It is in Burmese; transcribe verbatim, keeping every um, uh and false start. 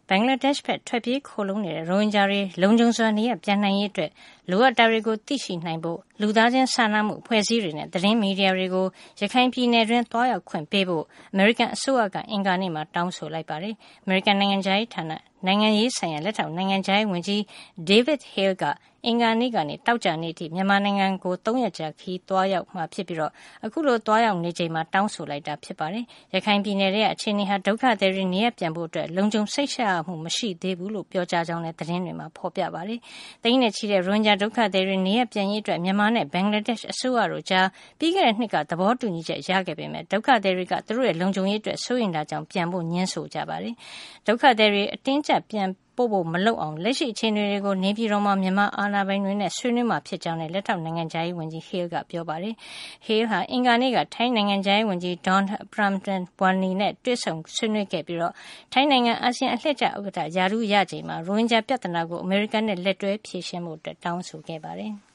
ဘင်္ဂလားဒေ့ရှ်ဘက်ထွက်ပြေးခိုလှုံနေတဲ့ရိုဟင်ဂျာတွေလုံခြုံစွာနေရပ်ပြန်နိုင်ရေးအတွက်လိုအပ်တာတွေကိုသိရှိနိုင်ဖို့လူသားချင်းစာနာမှုအဖွဲ့အစည်းတွေနဲ့သတင်းမီဒီယာတွေကိုရခိုင်ပြည်နယ်တွင်းသွားရောက်ခွင့်ပေးဖို့အမေရိကန်အစိုးရကအင်္ဂါနေ့မှာတောင်းဆိုလိုက်ပါတယ်။အမေရိကန်နိုင်ငံခြားရေးဌာနနိုင်ငံရေးဆိုင်ရာလက်ထောက်နိုင်ငံခြားရေးဝန်ကြီး David Hale ကအင်္ဂါနေ့ကနေတောက်ကြနေ့ထိမြန်မာနိုင်ငံကိုသုံးရက်ကြာခီးသွားရောက်မှာဖြစ်ပြီးတော့အခုလိုသွားရောက်နေချိန်မှာတောင်းဆိုလိုက်တာဖြစ်ပါတယ်။ရခိုင်ပြည်နယ်ရဲ့အခြေအနေဟာဒုက္ခသည်တွေနေရပ်ပြန်ဖို့အတွက်လုံခြုံစိတ်ချရမှုမရှိသေးဘူးလို့ပြောကြားကြောင်းလည်းသတင်းတွေမှာဖော်ပြပါတယ်။သိန်းနဲ့ချီတဲ့ရိုဟင်ဂျာဒုက္ခသည်တွေနေရပ်ပြန်ရေးအတွက်မြန်မာနဲ့ဘင်္ဂလားဒေ့ရှ်အစိုးရတို့ကြားပြီးခဲ့တဲ့နှစ်ကသဘောတူညီချက်ရခဲ့ပေမဲ့ဒုက္ခသည်တွေကသူတို့ရဲ့လုံခြုံရေးအတွက်စိုးရိမ်တာကြောင့်ပြန်ဖို့ညှင်းဆိုကြပါတယ်။ဒုက္ခသည်တွေအတင်းကျပ်ပြန်ပို့ဖို့မလုပ်အောင်လက်ရှိအခြေအနေတွေကိုနေပြည်တော်မှာမြန်မာအာဏာပိုင်တွေနဲ့ဆွေးနွေးမှာဖြစ်ကြောင်းလည်းလက်ထောက်နိုင်ငံခြားရေးဝန်ကြီး Hale ကပြောပါတယ်။ Hale ဟာအင်္ဂါနေ့ကထိုင်းနိုင်ငံခြားရေးဝန်ကြီး Don Pramudwinai နဲ့တွေ့ဆုံဆွေးနွေးခဲ့ပြီးတော့ထိုင်းနိုင်ငံအာဆီယံအလှည့်ကျဥက္ကဋ္ဌရာထူးရချိန်မှာရိုဟင်ဂျာပြဿနာကိုအမေရိကန်နဲ့လက်တွဲဖြေရှင်းဖို့တောင်းဆိုခဲ့ပါတယ်။